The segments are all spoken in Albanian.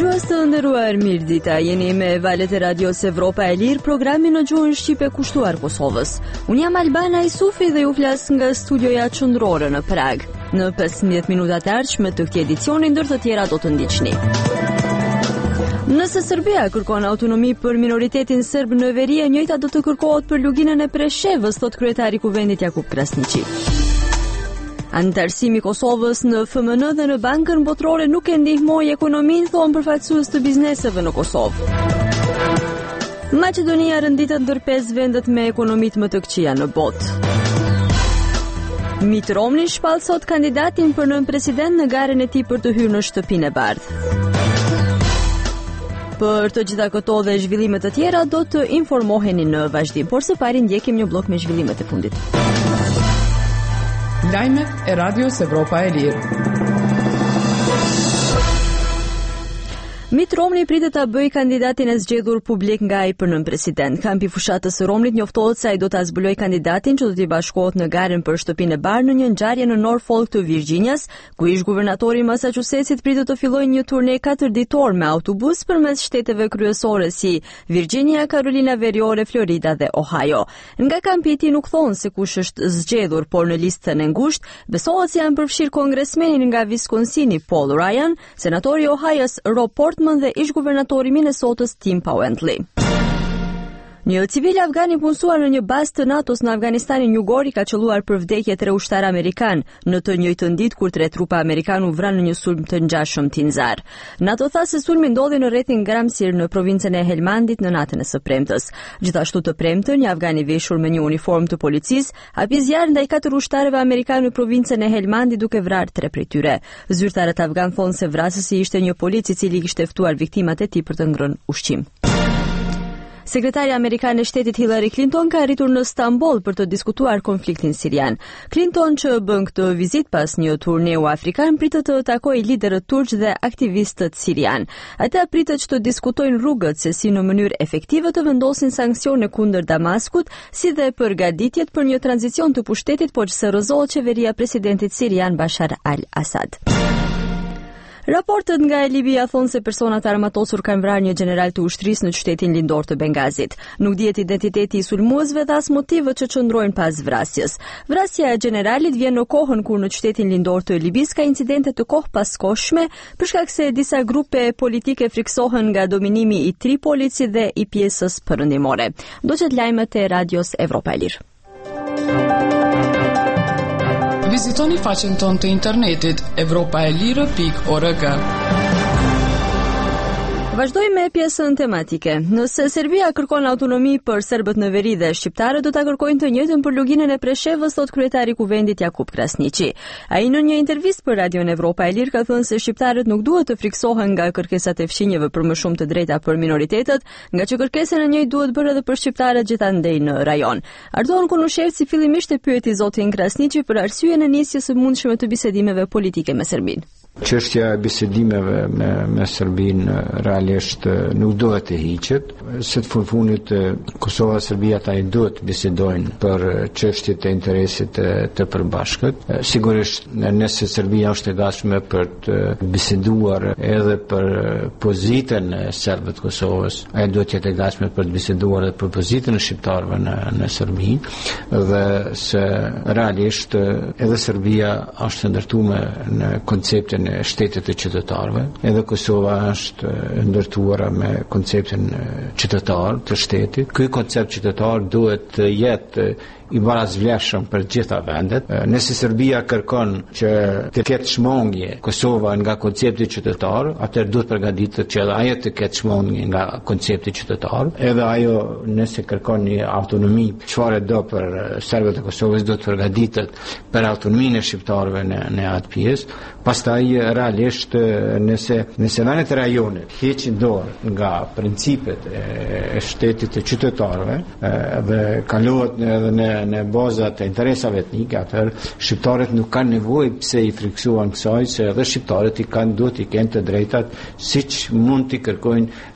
Dëgjues të nderuar, mirëdita. Jeni me valët e radios Evropa e Lirë, programi në gjuhën shqipe kushtuar Kosovës. Unë jam Albana Isufi dhe ju flas nga studioja qendrore në Prag. Në 15 minutat e ardhshme të këtij edicioni, ndër të tjera do të ndiqni. Nëse Serbia kërkon autonomi për minoritetin serb në veri, e njëjta do të kërkohet për luginën e Preshevës, thot kryetari i kuvendit Jakub Krasniqi. Anëtarësimi i Kosovës në FMN dhe në Bankën Botërore nuk e ndihmoi ekonominë, thonë përfaqësues të bizneseve në Kosovë. Maqedonia rënditet ndër 5 vendet me ekonomitë më të këqija në botë. Mitt Romney shpall sot kandidatin për nën president në garën e tij për të hyrë në shtëpinë e bardhë. Për të gjitha këto dhe zhvillime të tjera do të informoheni në vazhdim, por së pari ndjekim një blok me zhvillimet e fundit. Lajmet e radios Evropa e Lirë. Mitt Romney pritet ta bëjë kandidatin e zgjedhur publik nga ai për nën president. Kampi fushatës së Romneyt njoftohet se ai do ta zbulojë kandidatin që do t'i bashkohet në garën për shtëpinë e bardhë në një ngjarje në Norfolk të Virginias, ku ish guvernatori i Massachusettsit pritet të fillojë një turne 4 ditor me autobus përmes shteteve kryesore si Virginia, Carolina Veriore, Florida dhe Ohio. Nga kampi i tij nuk thonë se kush është zgjedhur, por në listën e ngushtë besohet se janë përfshirë kongresmenin nga Wisconsini Paul Ryan, senatori i Ohio's Rob Portman dhe ish guvernatori i Minnesotës Tim Pawlenty. Një civil afgan i punësuar në një bazë të NATO-s në Afganistanin jugor ka qelluar për vdekje 3 ushtar amerikan në të njëjtën ditë kur 3 trupa amerikan u vranë në një sulm të ngjashëm Tinzar. NATO tha se sulmi ndodhi në rrethin Gramsir në provincën e Helmandit në natën e së premtes. Gjithashtu të premtën, një afgan i veshur me një uniformë të policisë hapi zjarr ndaj 4 ushtarëve amerikanë në provincën e Helmandit duke vrarë 3 prej tyre. Zyrtarët afgan thonë se vrasësi ishte një polic i cili kishte ftuar viktimat e tij për të ngrënë ushqim. Sekretarja amerikane e shtetit Hillary Clinton ka arritur në Stamboll për të diskutuar konfliktin sirian. Clinton, që bën këtë vizitë pas një turneu afrikan, pritet të takojë liderët turq dhe aktivistët sirian. Ata pritet që të diskutojnë rrugët se si në mënyrë efektive të vendosin sanksione kundër Damaskut, si dhe përgatitjet për një tranzicion të pushtetit, por që rrëzohet qeveria presidentit sirian Bashar al-Assad. Raportet nga Libia thonë se personat armatosur kanë vrarë një general të ushtrisë në qytetin lindor të Bengazit. Nuk dihet identiteti i sulmuesve dhe as motivet që qëndrojnë pas vrasjes. Vrasja e generalit vjen në kohën kur në qytetin lindor të Libis ka incidente të kohëpaskoshme për shkak se disa grupe politike friksohen nga dominimi i Tripolit si dhe i pjesës perëndimore. Do qet lajmet e radios Evropa e Lirë. Vizitoni faqen tonë të internetit evropaelire.org. Vazhdojmë me pjesën tematike. Nëse Serbia kërkon autonomi për serbët në veri dhe shqiptarët do ta kërkojnë të njëjtën për luginën e Preshevës, thot kryetari i kuvendit Jakub Krasniqi. Ai në një intervistë për Radion Evropa e Lirë ka thënë se shqiptarët nuk duhet të friksohen nga kërkesat e fqinjeve për më shumë të drejta për minoritetet, nga që kërkesa e njëjtë duhet bërë edhe për shqiptarët gjithandej në rajon. Ardoan Kunushevci fillimisht e pyeti zotin Krasniqi për arsyeën e nisjes së mundshme të bisedimeve politike me Serbinë. Çështja e bisedimeve me Serbinë realisht nuk duhet të hiqet, se të fundit Kosova dhe Serbia duhet të bisedojnë për çështjet e interesit të përbashkët. Sigurisht nëse Serbia është e gatshme për të biseduar edhe për pozitën e serbëve të Kosovës, ai duhet të jetë e gatshme për të biseduar edhe për pozitën e shqiptarëve në Serbi, dhe se realisht edhe Serbia është ndërtuar në konceptin e shtetit të qytetarëve, edhe Kosova është ndërtuara me konceptin qytetar të shtetit. Ky koncept qytetar duhet të jetë i barazvlefshëm për gjitha vendet. Nëse Serbia kërkon që të ketë shmangje Kosova nga koncepti qytetar, atëherë duhet përgatitet që edhe ajo të ketë shmangje nga koncepti qytetar. Edhe ajo nëse kërkon një autonomi, çfarë do për serbët e Kosovës, do të përgatitet për autonominë e shqiptarëve në atë pjesë. Pastaj realisht nëse vendet e rajonit heqin dorë nga principet e shtetit të qytetarëve dhe kalohet edhe në bazat e interesave etnike, atëherë shqiptarët nuk kanë nevojë pse i friksuan kësaj, se edhe shqiptarët duhet i kenë të drejtat siç mund t'i kërkojnë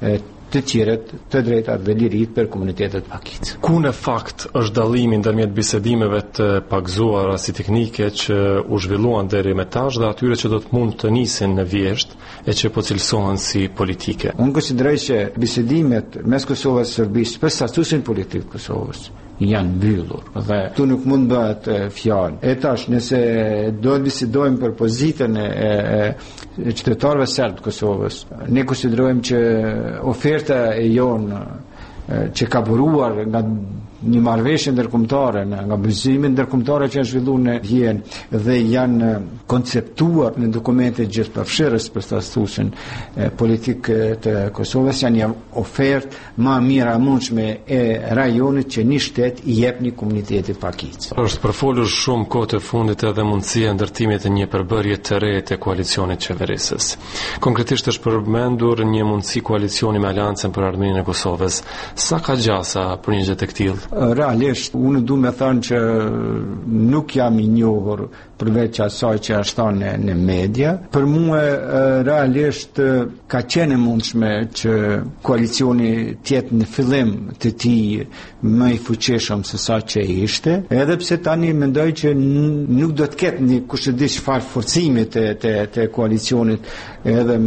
të tjerët të drejtat dhe lirit për komunitetet pakicë. Ku në fakt është dallimi ndërmjet bisedimeve të pagzuara si teknike që u zhvilluan deri më tash dhe atyre që do të mund të nisin në vjesht e që po cilësohen si politike? Unë konsideroj që bisedimet mes Kosovës së Serbisë për statusin politik të Kosovës janë mbyllur dhe tu nuk mund bëhet fjalë. E tash nëse do të bisedojmë për pozitën e qytetarëve serbë të Kosovës, ne konsiderojmë që oferta e jonë që ka buruar nga një marrëveshje ndërkombëtare, nga bazimet ndërkombëtare që janë zhvilluar në Vjenë dhe janë konceptuar në dokumente gjithëpërfshirës për statusin politik të Kosovës, janë një ofertë më mirë e mundshme e rajonit që një shtet i jep një komuniteti pakicë. Është përfolur shumë kohë të fundit edhe mundësia ndërtimit të një përbërje të re të koalicionit qeverisës. Konkretisht është përmendur një mundësi koalicioni me Aleancën për Armërinë e Kosovës. Sa ka gjasa për një gjë të tillë? Realisht, unë du me thënë që nuk jam i njohur përveç asaj që është thënë në media. Për mua realisht ka qenë mundshme që koalicioni tjetë në fillim të tij më i fuqishëm se sa që ishte, edhe pse tani mendoj që nuk do të ketë një kush e di çfarë forcimi të koalicionit edhe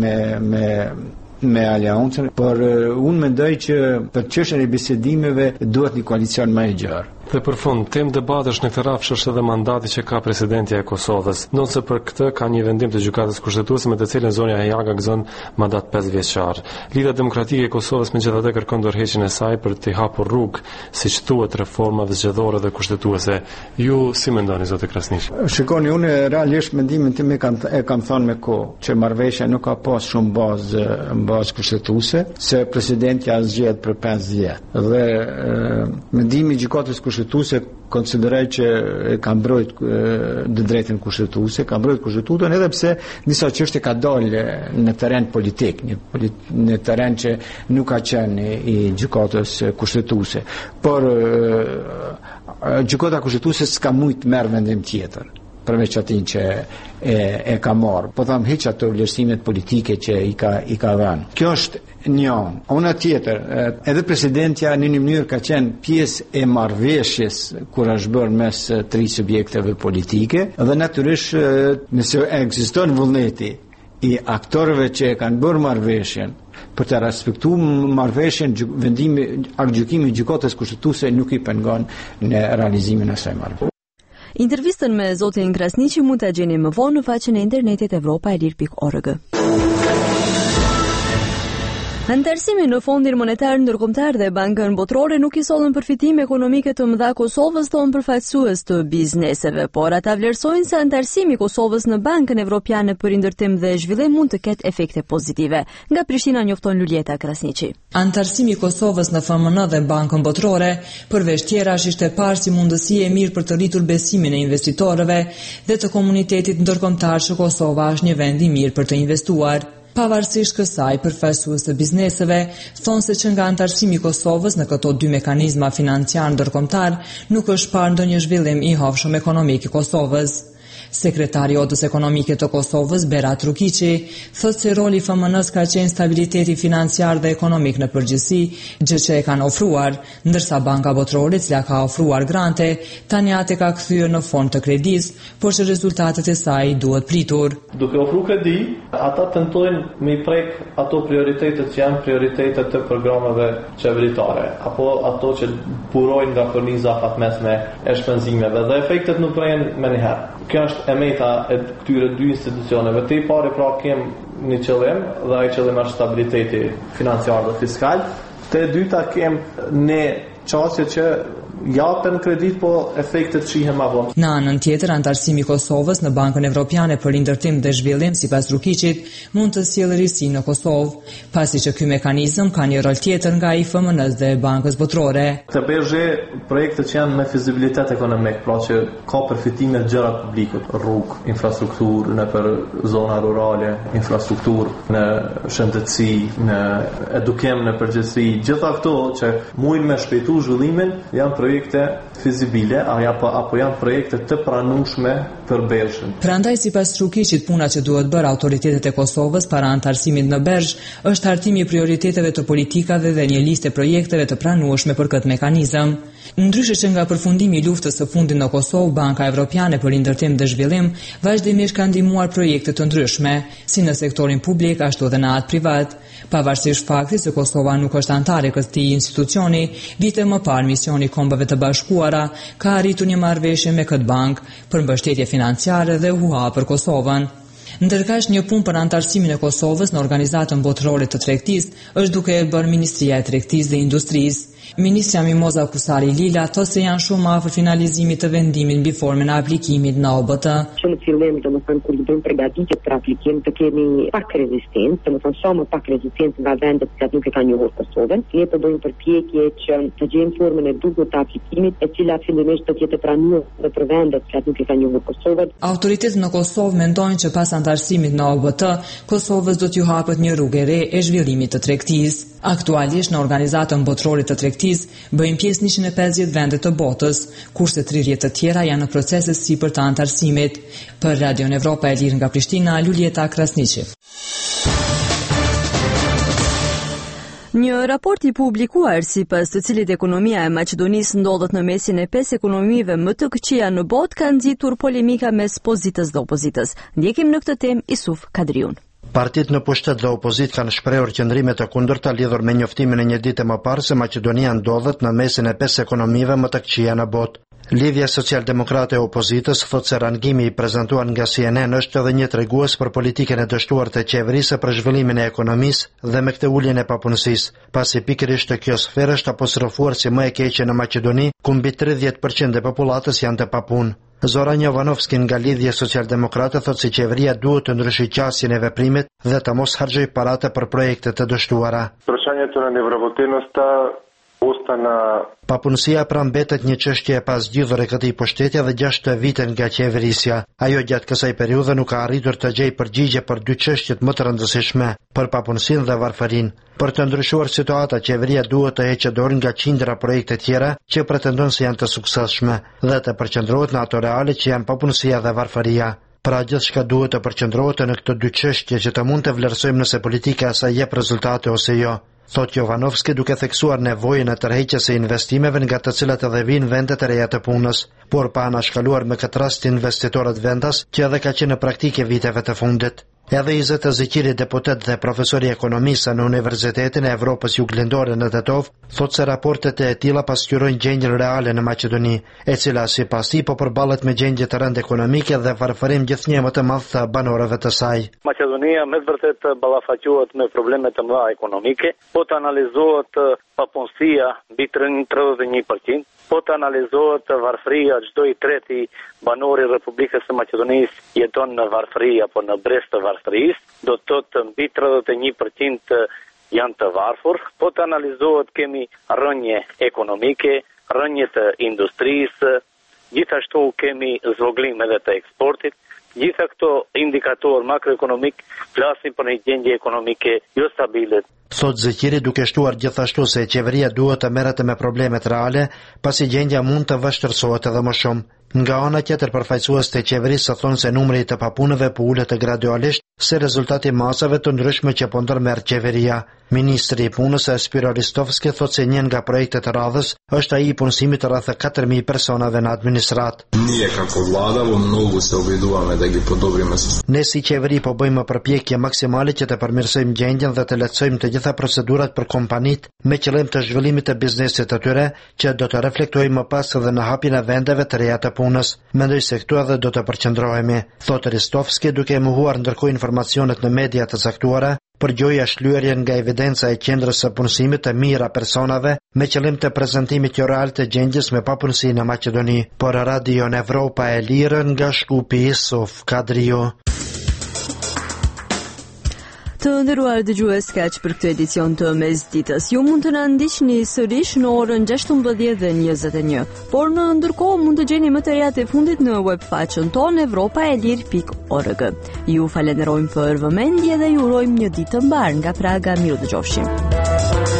me Aleancën, por unë mendoj që për çështjen e bisedimeve duhet një koalicion më i gjerë. Dhe për fund, temë debatesh në këtë rafsh është edhe mandati që ka presidentja e Kosovës. Ndonse për këtë ka një vendim të gjykatës kushtetuese me të cilën zonja Hajaga gëzon mandat 5 vjeçar. Lidhja Demokratike e Kosovës megjithatë kërkon ndërheqjen e saj për të hapur rrugë, siç thuhet, reformave zgjedhore dhe kushtetuese. Ju si mendoni, zotë Krasniqi? Shikoni, unë realisht mendimin tim e kam thënë me kohë që marrëveshja nuk ka pas shumë bazë kushtetuese, se presidenti ka zgjedhur për 5 vjet. Dhe mendimi i gjykatës kushtetuese konsideroj që ka mbrojt të drejtën kushtetuese, ka mbrojt kushtetutën edhe pse disa çështje ka dalë në terren politik, në terren që nuk ka qenë i gjykatës kushtetuese. Por gjykata kushtetuese s'ka mujt merr vendim tjetër përveç atij që e ka marrë. Po tham hiç ato vlerësimet politike që i ka dhënë. Kjo është një anë. Ana tjetër, edhe presidentja në një mënyrë ka qenë pjesë e marrëveshjes kur është bërë mes 3 subjekteve politike dhe natyrisht nëse ekziston vullneti i aktorëve që kanë bërë marrëveshjen për të respektuar marrëveshjen, gjykimi i gjykatës kushtetuese nuk i pengon në realizimin e saj marrëveshje. Intervistën me zotin Krasniqi mund ta gjeni më vonë në faqen e internetit evropaelir.org. Antarësimi në Fondin Monetar Ndërkombëtar dhe Bankën Botërore nuk i sollën përfitime ekonomike të mëdha Kosovës, thonë përfaqësues të bizneseve, por ata vlerësojnë se antarësimi i Kosovës në Bankën Evropiane për Rindërtim dhe Zhvillim mund të ketë efekte pozitive. Nga Prishtina njofton Luljeta Krasniqi. Antarësimi i Kosovës në FMN dhe Bankën Botërore përveç tjerash ishte parë si mundësi e mirë për të rritur besimin e investitorëve dhe të komunitetit ndërkombëtar që Kosova është një vend i mirë për të investuar. Pavarësisht kësaj, përfaqësues të bizneseve thonë se që nga antarësimi i Kosovës në këto 2 mekanizma financiar ndërkombëtar nuk është parë ndonjë zhvillim i havshëm ekonomik i Kosovës. Sekretari i Odës Ekonomike të Kosovës, Berat Rukiqi, thotë se roli i FMN-s ka qenë stabiliteti financiar dhe ekonomik në përgjithësi, gjë që e kanë ofruar, ndërsa Banka Botërore, e cila ka ofruar grante, tani atë ka kthyer në fond të kredis, por që rezultatet e saj duhet pritur. Duke ofruar kredi, ata tentojnë me i prek ato prioritetet që janë prioritetet të programeve qeveritare, apo ato që burojnë nga korniza fatmesme e shpenzimeve dhe efektet nuk vjen menjëherë. Kjo është e meta e këtyre 2 institucioneve. Te i pari pra kem një qëllim dhe ai qëllim është stabiliteti financiar dhe fiskal. Te e dyta kem në çështje që japen kredit, po efektet shihen më vonë. Në anën tjetër, antarësimi i Kosovës në Bankën Evropiane për Rindërtim dhe Zhvillim, sipas Rukiqit, mund të sjellë risi në Kosovë, pasi që ky mekanizëm ka një rol tjetër nga i FMN-s dhe Bankës Botërore. Të bëjë projekte që janë me fizibilitet ekonomik, pra që ka përfitime të gjëra publike, rrugë, infrastrukturë në për zona rurale, infrastrukturë në shëndetësi, në edukim në përgjithësi, gjitha këto që mujnë me shpejtu zhvillimin, janë projekte fizibile apo janë projekte të pranueshme për Bergën. Prandaj sipas Trukiçit, puna që duhet bërë autoritetet e Kosovës para antarësimit në Bergj është hartimi i prioriteteve të politikave dhe një listë projekteve të pranueshme për këtë mekanizëm. Ndryshe që nga përfundimi i luftës së fundit në Kosovë, Banka Evropiane për Ndërtim dhe Zhvillim vazhdimisht ka ndihmuar projekte të ndryshme, si në sektorin publik ashtu edhe në atë privat. Pavarësisht faktit se Kosova nuk është antare këtij institucioni, vite më parë misioni i Kombeve të Bashkuara ka arritur një marrëveshje me këtë bankë për mbështetje financiare dhe UHA për Kosovën. Ndërkaq një punë për antarësimin e Kosovës në organizatën botërore të tregtisë është duke e bërë Ministria e Tregtisë dhe Industrisë. Ministra Mimoza Kusari Lila thotë se janë shumë afër finalizimit të vendimit mbi formën e aplikimit në OBT. Që në fillim, domethënë kur bëjmë përgatitje për aplikim, të kemi pak rezistencë, domethënë sa më pak rezistencë nga vendet që nuk e kanë njohur Kosovën. Ne po bëjmë përpjekje që të gjejmë formën e duhur të aplikimit, e cila fillimisht do të jetë pranuar për vendet që nuk e kanë njohur Kosovën. Autoritetet në Kosovë mendojnë që pas antarësimit në OBT, Kosovës do t'ju hapet një rrugë e re e zhvillimit të tregtisë. Aktualisht në organizatën botërore të tregtisë bëjnë pjesë 150 vende të botës, kurse 30 të tjera janë në procese sipër të antarësimit. Për Radio Evropa e Lirë nga Prishtina, Lulieta Krasniqi. Një raport i publikuar sipas të cilit ekonomia e Maqedonisë ndodhet në mesin e 5 ekonomive më të këqija në botë, ka nxitur polemika mes pozitës dhe opozitës. Ndjekim në këtë temë Isuf Kadriun. Partitë në pushtet dhe opozit kanë shprehur qëndrime të kundërta lidhur me njoftimin e një dite më parë se Maqedonia ndodhet në mesin e 5 ekonomive më të këqija në botë. Lidhja Social-Demokrate e Opozitës thotë se rangimi i prezantuar nga CNN është edhe një tregues për politikën e dështuar të qeverisë për zhvillimin e ekonomisë dhe me këtë uljen e papunësisë, pasi pikërisht kjo sferë është apostrofuar si më e keqe në Maqedoni, ku mbi 30% e popullatës janë të papunë. Zoran Jovanovski nga Lidhja Social-Demokrate thotë se qeveria duhet të ndryshojë qasjen e veprimit dhe të mos harxojë paratë për projekte të dështuara. Papunësia pra mbetet një çështje e pasgjidhur e këtij pushteti dhe 6 vite nga qeverisja. Ajo gjatë kësaj periudhe nuk ka arritur të gjejë përgjigje për 2 çështjet më të rëndësishme, për papunësinë dhe varfërinë. Për të ndryshuar situata, qeveria duhet të heqë dorë nga qindra projekte tjera që pretendojnë se janë të suksesshme dhe të përqendrohet në ato reale që janë papunësia dhe varfëria. Pra gjithçka duhet të përqendrohet në këto 2 çështje që të mund të vlerësojmë nëse politika e saj jep rezultate ose jo. Thot Jovanovski duke theksuar nevojën e tërheqjes së investimeve nga të cilat edhe vinë vendet e reja të punës, por pa anashkaluar me këtë rast investitorët vendas që edhe ka qenë në praktike viteve të fundit. Edhe Izet Ezeqiri, deputet dhe profesor i ekonomisë në Universitetin e Evropës Juglindore në Tetov, thot se raportet e tilla pasqyrojnë gjendjen reale në Maqedoni, e cila sipas tij po përballet me gjendje të rëndë ekonomike dhe varfërim gjithnjë më të madh të banorëve të saj. Maqedonia me vërtet ballafaqohet me probleme të mëdha ekonomike, po të analizohet papunësia mbi 31%, po të analizohet varfëria, çdo i treti banor i Republikës së Maqedonisë jeton në varfëri apo në brez të varfërisë, do të thotë mbi 31% janë të varfër, po të analizohet kemi rënje ekonomike, rënje të industrisë, gjithashtu kemi zvoglim edhe të eksportit. Gjitha këto indikatorë makroekonomik flasin për një gjendje ekonomike jo stabile. Thot Zeqiri duke shtuar gjithashtu se qeveria duhet të merret me problemet reale, pasi gjendja mund të vështirësohet edhe më shumë. Nga ana tjetër, përfaqësues të qeverisë thonë se numri i të papunëve po ulet gradualisht si rezultat i masave të ndryshme që po ndërmerr qeveria. Ministri i punës Spiro Ristovski thotë se një nga projektet e radhës është ai i punësimit të rreth 4000 personave në administrat. Ne si qeveri po bëjmë përpjekje maksimale që të përmirësojmë gjendjen dhe të lehtësojmë të gjitha procedurat për kompanitë me qëllim të zhvillimit të biznesit të tyre, që do të reflektojë më pas edhe në hapjen e vendeve të reja të punës. Mendoj se këtu edhe do të përqendrohemi, thotë Ristovski duke mohuar ndërkohë informacionet në media të caktuara për gjoja shlyerjen nga evidenca e qendrës së punësimit të mira personave me qëllim të prezantimit jo real të gjendjes me papunësi në Maqedoni. Por Radio Evropa e Lirë nga Shkupi, Isuf Kadriu. Të nderuar dëgjues, kaq për këtë edicion të Mesditës. Ju mund të na ndiqni sërish në orën 16:21, por në ndërkohë mund të gjeni më të rejat e fundit në webfaqen tonë evropaelir.org. Ju falenderojmë për vëmendje dhe ju urojmë një ditë të mbar nga Praga. Miru dëgjofshim.